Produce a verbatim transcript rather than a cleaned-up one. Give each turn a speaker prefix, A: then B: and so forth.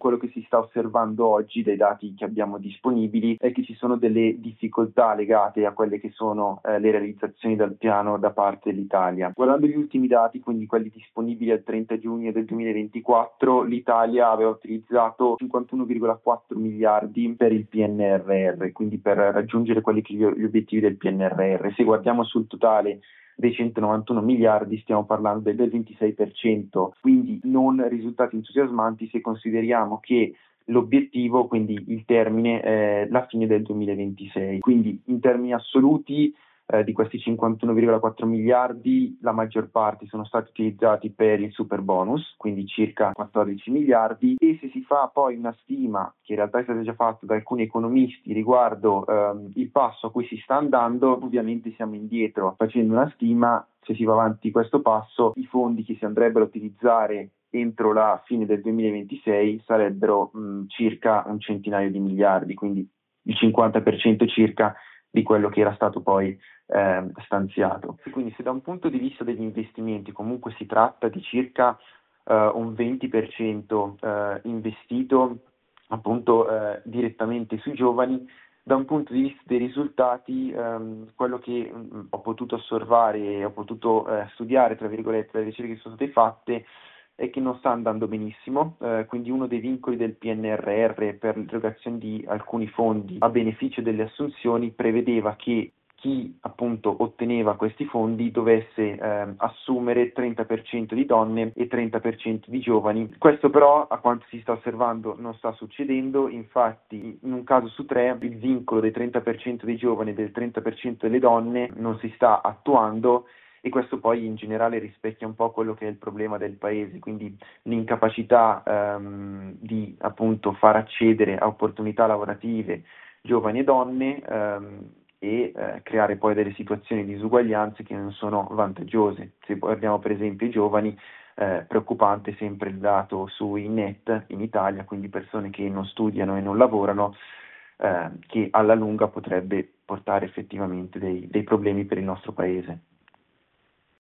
A: quello che si sta osservando oggi dai dati che abbiamo disponibili è che ci sono delle difficoltà legate a quelle che sono eh, le realizzazioni del piano da parte dell'Italia. Guardando gli ultimi dati, quindi quelli disponibili al trenta giugno del duemilaventiquattro, l'Italia aveva utilizzato cinquantuno virgola quattro miliardi per il P N R R, quindi per raggiungere quelli che gli obiettivi del P N R R. Se guardiamo sul totale dei centonovantuno miliardi stiamo parlando del ventisei per cento, quindi non risultati entusiasmanti se consideriamo che l'obiettivo, quindi il termine, è la fine del duemilaventisei. Quindi in termini assoluti eh, di questi cinquantuno virgola quattro miliardi la maggior parte sono stati utilizzati per il super bonus, quindi circa quattordici miliardi, e se si fa poi una stima che in realtà è stata già fatta da alcuni economisti riguardo ehm, il passo a cui si sta andando, ovviamente siamo indietro. Facendo una stima, se si va avanti questo passo, i fondi che si andrebbero a utilizzare entro la fine del duemilaventisei sarebbero mh, circa un centinaio di miliardi, quindi il cinquanta per cento circa di quello che era stato poi eh, stanziato. Quindi se da un punto di vista degli investimenti comunque si tratta di circa eh, un venti per cento eh, investito appunto eh, direttamente sui giovani, da un punto di vista dei risultati, ehm, quello che mh, ho potuto osservare e ho potuto eh, studiare, tra virgolette, dalle ricerche che sono state fatte, è che non sta andando benissimo, eh, quindi uno dei vincoli del P N R R per l'erogazione di alcuni fondi a beneficio delle assunzioni prevedeva che chi appunto otteneva questi fondi dovesse eh, assumere trenta per cento di donne e trenta per cento di giovani. Questo però, a quanto si sta osservando, non sta succedendo. Infatti in un caso su tre il vincolo del trenta per cento dei giovani e del trenta per cento delle donne non si sta attuando, e questo poi in generale rispecchia un po' quello che è il problema del paese, quindi l'incapacità ehm, di appunto far accedere a opportunità lavorative giovani e donne ehm, e eh, creare poi delle situazioni di disuguaglianze che non sono vantaggiose. Se guardiamo per esempio i giovani, eh, preoccupante sempre il dato sui net in Italia, quindi persone che non studiano e non lavorano, eh, che alla lunga potrebbe portare effettivamente dei, dei problemi per il nostro paese.